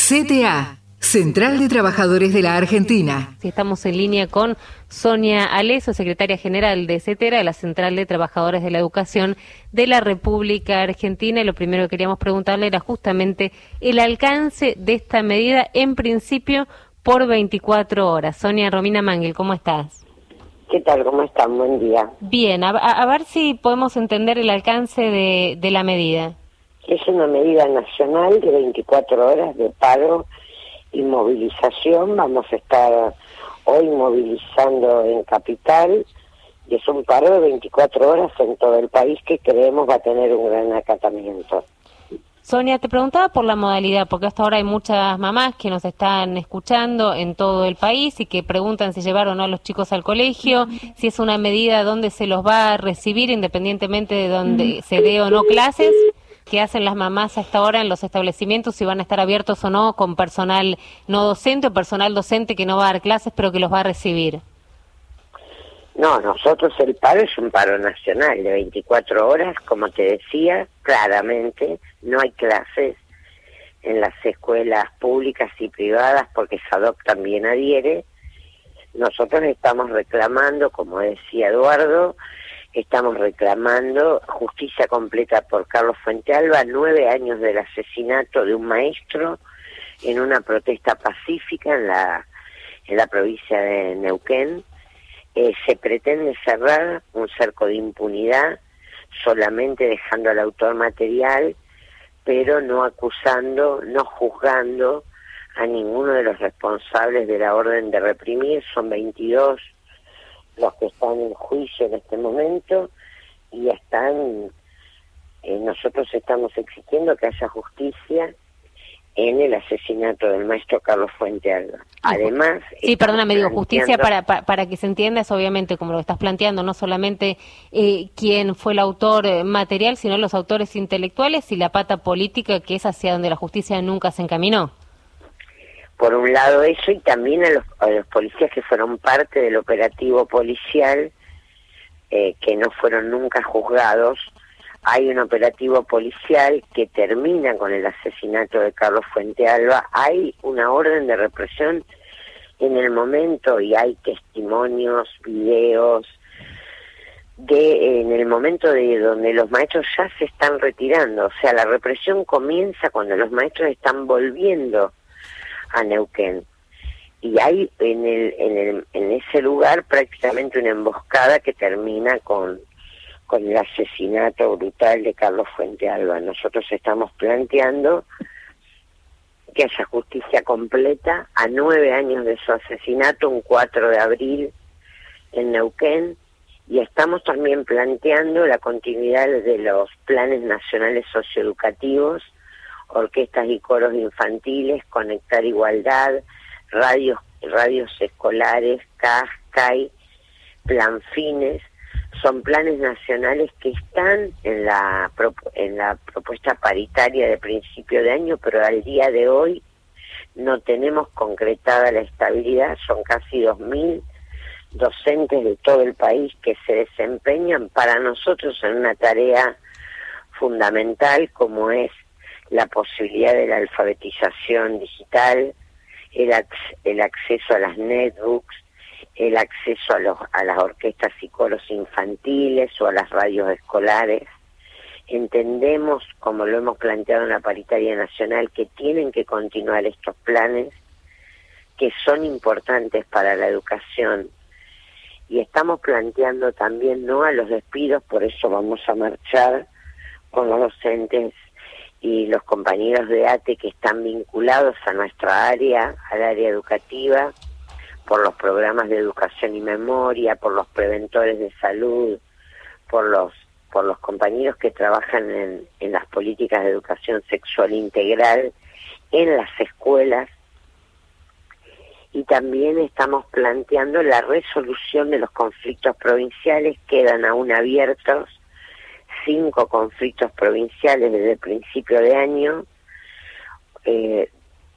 CTA, Central de Trabajadores de la Argentina. Sí, estamos en línea con Sonia Aleso, secretaria general de CETERA, de la Central de Trabajadores de la Educación de la República Argentina. Y lo primero que queríamos preguntarle era justamente el alcance de esta medida, en principio, por 24 horas. Sonia Romina Mangel, ¿cómo estás? ¿Qué tal? ¿Cómo están? Buen día. Bien, a ver si podemos entender el alcance de la medida. Es una medida nacional de 24 horas de paro y movilización. Vamos a estar hoy movilizando en Capital, y es un paro de 24 horas en todo el país que creemos va a tener un gran acatamiento. Sonia, te preguntaba por la modalidad, porque hasta ahora hay muchas mamás que nos están escuchando en todo el país y que preguntan si llevar o no a los chicos al colegio, si es una medida donde se los va a recibir independientemente de donde se dé o no clases. ¿Qué hacen las mamás hasta ahora en los establecimientos, si van a estar abiertos o no, con personal no docente o personal docente que no va a dar clases pero que los va a recibir? No, nosotros el paro es un paro nacional de 24 horas, como te decía, claramente no hay clases en las escuelas públicas y privadas porque SADOC también adhiere. Nosotros estamos reclamando, como decía Eduardo, estamos reclamando justicia completa por Carlos Fuentealba, 9 años del asesinato de un maestro en una protesta pacífica en la provincia de Neuquén. Se pretende cerrar un cerco de impunidad, solamente dejando al autor material, pero no acusando, no juzgando a ninguno de los responsables de la orden de reprimir. Son 22 los que están en juicio en este momento y nosotros estamos exigiendo que haya justicia en el asesinato del maestro Carlos Fuentealba. Además... Sí, perdóname, digo, justicia para que se entienda es obviamente, como lo estás planteando, no solamente quién fue el autor material, sino los autores intelectuales y la pata política, que es hacia donde la justicia nunca se encaminó. Por un lado eso, y también a los policías que fueron parte del operativo policial, que no fueron nunca juzgados. Hay un operativo policial que termina con el asesinato de Carlos Fuentealba. Hay una orden de represión en el momento, y hay testimonios, videos, en el momento de donde los maestros ya se están retirando. O sea, la represión comienza cuando los maestros están volviendo a Neuquén, y hay en ese lugar prácticamente una emboscada que termina con el asesinato brutal de Carlos Fuentealba. Nosotros estamos planteando que haya justicia completa a 9 años de su asesinato, un 4 de abril en Neuquén, y estamos también planteando la continuidad de los planes nacionales socioeducativos, orquestas y coros infantiles, Conectar Igualdad, radios escolares, CAS, CAI, Plan Fines. Son planes nacionales que están en la propuesta paritaria de principio de año, pero al día de hoy no tenemos concretada la estabilidad. Son casi 2.000 docentes de todo el país que se desempeñan para nosotros en una tarea fundamental como es la posibilidad de la alfabetización digital, el acceso a las netbooks, el acceso a las orquestas y coros infantiles o a las radios escolares. Entendemos, como lo hemos planteado en la paritaria nacional, que tienen que continuar estos planes que son importantes para la educación, y estamos planteando también no a los despidos. Por eso vamos a marchar con los docentes y los compañeros de ATE que están vinculados a nuestra área, al área educativa, por los programas de educación y memoria, por los preventores de salud, por los compañeros que trabajan en las políticas de educación sexual integral en las escuelas. Y también estamos planteando la resolución de los conflictos provinciales. Quedan aún abiertos 5 conflictos provinciales desde el principio de año, 3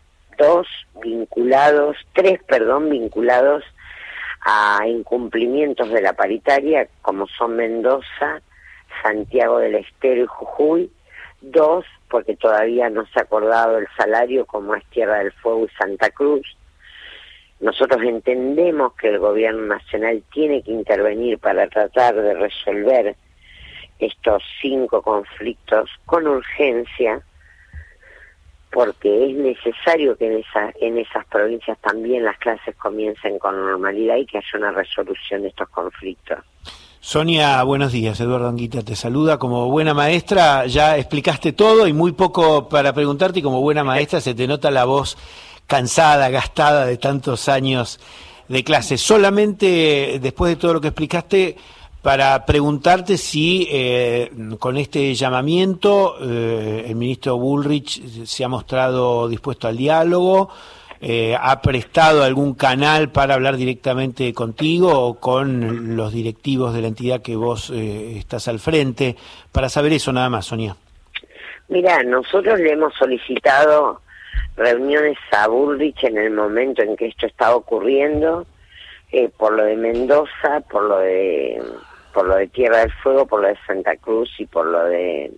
vinculados a incumplimientos de la paritaria, como son Mendoza, Santiago del Estero y Jujuy. 2, porque todavía no se ha acordado el salario, como es Tierra del Fuego y Santa Cruz. Nosotros entendemos que el gobierno nacional tiene que intervenir para tratar de resolver estos 5 conflictos con urgencia, porque es necesario que en esas provincias también las clases comiencen con normalidad y que haya una resolución de estos conflictos. Sonia, buenos días. Eduardo Anguita te saluda. Como buena maestra ya explicaste todo y muy poco para preguntarte, y como buena maestra se te nota la voz cansada, gastada de tantos años de clase. Solamente después de todo lo que explicaste, para preguntarte si con este llamamiento el ministro Bullrich se ha mostrado dispuesto al diálogo, ha prestado algún canal para hablar directamente contigo o con los directivos de la entidad que vos estás al frente, para saber eso nada más, Sonia. Mira, nosotros le hemos solicitado reuniones a Bullrich en el momento en que esto estaba ocurriendo, por lo de Mendoza, por lo de Tierra del Fuego, por lo de Santa Cruz y por lo de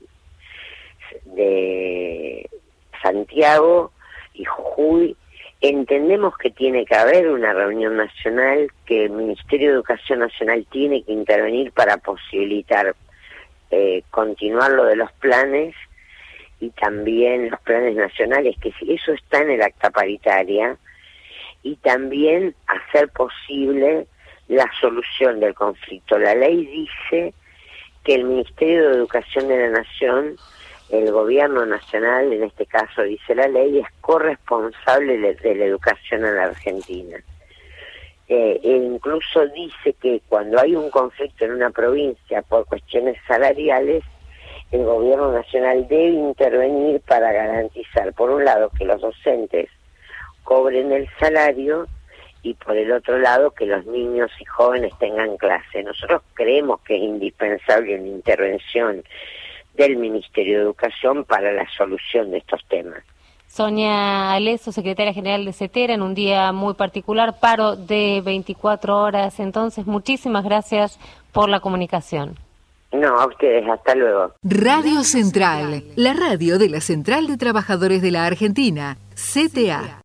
Santiago y Jujuy. Entendemos que tiene que haber una reunión nacional, que el Ministerio de Educación Nacional tiene que intervenir para posibilitar continuar lo de los planes y también los planes nacionales, que si eso está en el acta paritaria, y también hacer posible la solución del conflicto. La ley dice que el Ministerio de Educación de la Nación, el gobierno nacional, en este caso dice la ley, es corresponsable de la educación en la Argentina. E incluso dice que cuando hay un conflicto en una provincia por cuestiones salariales, el gobierno nacional debe intervenir para garantizar, por un lado, que los docentes cobren el salario y por el otro lado que los niños y jóvenes tengan clase. Nosotros creemos que es indispensable una intervención del Ministerio de Educación para la solución de estos temas. Sonia Aleso, secretaria general de CETERA, en un día muy particular, paro de 24 horas. Entonces, muchísimas gracias por la comunicación. No, a ustedes, hasta luego. Radio Central, la radio de la Central de Trabajadores de la Argentina, CTA.